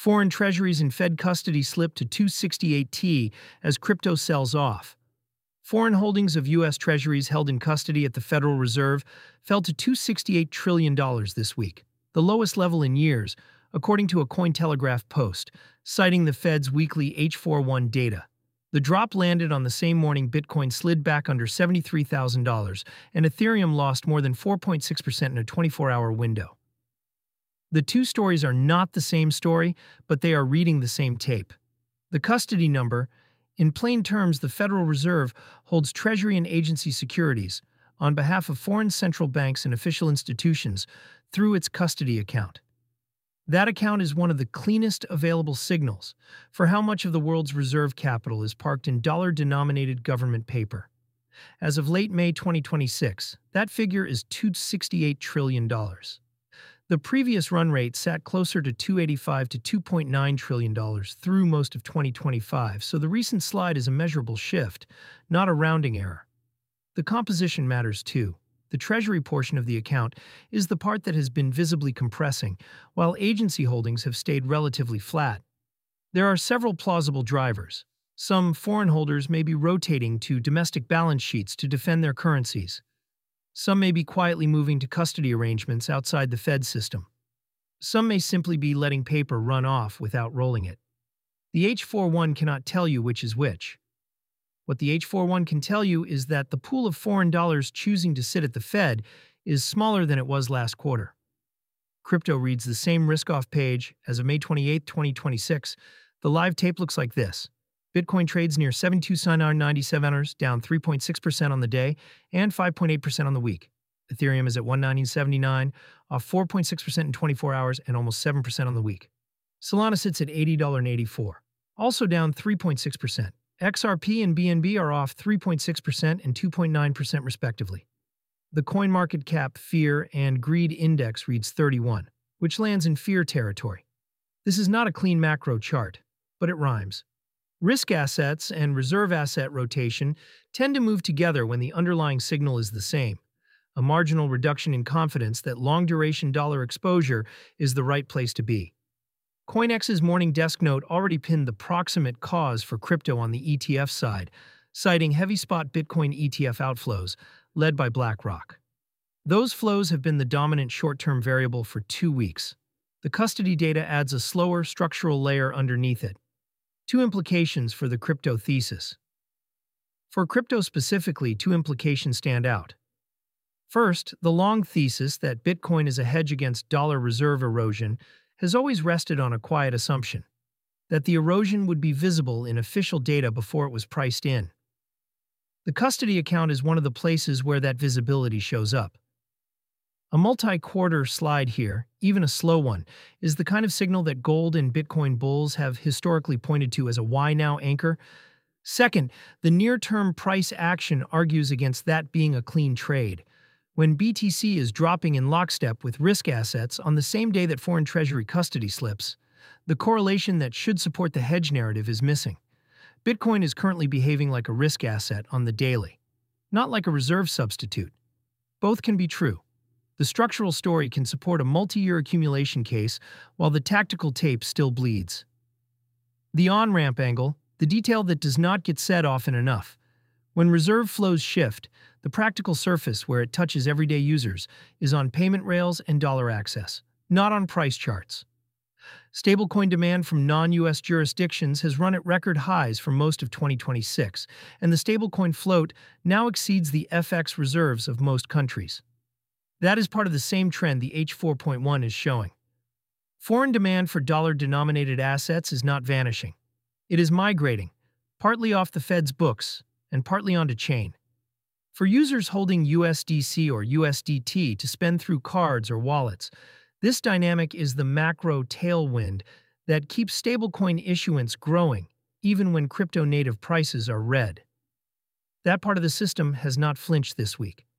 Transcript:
Foreign treasuries in Fed custody slipped to 268T as crypto sells off. Foreign holdings of U.S. treasuries held in custody at the Federal Reserve fell to $268 trillion this week, the lowest level in years, according to a Cointelegraph post, citing the Fed's weekly H41 data. The drop landed on the same morning Bitcoin slid back under $73,000, and Ethereum lost more than 4.6% in a 24-hour window. The two stories are not the same story, but they are reading the same tape. The custody number, in plain terms, the Federal Reserve holds Treasury and agency securities on behalf of foreign central banks and official institutions through its custody account. That account is one of the cleanest available signals for how much of the world's reserve capital is parked in dollar-denominated government paper. As of late May 2026, that figure is $268 trillion. The previous run rate sat closer to $285 to $2.9 trillion through most of 2025, so the recent slide is a measurable shift, not a rounding error. The composition matters too. The Treasury portion of the account is the part that has been visibly compressing, while agency holdings have stayed relatively flat. There are several plausible drivers. Some foreign holders may be rotating to domestic balance sheets to defend their currencies. Some may be quietly moving to custody arrangements outside the Fed system. Some may simply be letting paper run off without rolling it. The H41 cannot tell you which is which. What the H41 can tell you is that the pool of foreign dollars choosing to sit at the Fed is smaller than it was last quarter. Crypto reads the same risk-off page. As of May 28, 2026, the live tape looks like this. Bitcoin trades near $72.97, down 3.6% on the day and 5.8% on the week. Ethereum is at $119.79, off 4.6% in 24 hours and almost 7% on the week. Solana sits at $80.84, also down 3.6%. XRP and BNB are off 3.6% and 2.9% respectively. The CoinMarketCap Fear and Greed Index reads 31, which lands in fear territory. This is not a clean macro chart, but it rhymes. Risk assets and reserve asset rotation tend to move together when the underlying signal is the same, a marginal reduction in confidence that long-duration dollar exposure is the right place to be. CoinEx's morning desk note already pinned the proximate cause for crypto on the ETF side, citing heavy spot Bitcoin ETF outflows, led by BlackRock. Those flows have been the dominant short-term variable for 2 weeks. The custody data adds a slower structural layer underneath it. Two implications for the crypto thesis. For crypto specifically, two implications stand out. First, the long thesis that Bitcoin is a hedge against dollar reserve erosion has always rested on a quiet assumption that the erosion would be visible in official data before it was priced in. The custody account is one of the places where that visibility shows up. A multi-quarter slide here, even a slow one, is the kind of signal that gold and Bitcoin bulls have historically pointed to as a why now anchor. Second, the near-term price action argues against that being a clean trade. When BTC is dropping in lockstep with risk assets on the same day that foreign treasury custody slips, the correlation that should support the hedge narrative is missing. Bitcoin is currently behaving like a risk asset on the daily, not like a reserve substitute. Both can be true. The structural story can support a multi-year accumulation case while the tactical tape still bleeds. The on-ramp angle, the detail that does not get said often enough. When reserve flows shift, the practical surface where it touches everyday users is on payment rails and dollar access, not on price charts. Stablecoin demand from non-US jurisdictions has run at record highs for most of 2026, and the stablecoin float now exceeds the FX reserves of most countries. That is part of the same trend the H4.1 is showing. Foreign demand for dollar-denominated assets is not vanishing. It is migrating, partly off the Fed's books and partly onto chain. For users holding USDC or USDT to spend through cards or wallets, this dynamic is the macro tailwind that keeps stablecoin issuance growing even when crypto-native prices are red. That part of the system has not flinched this week.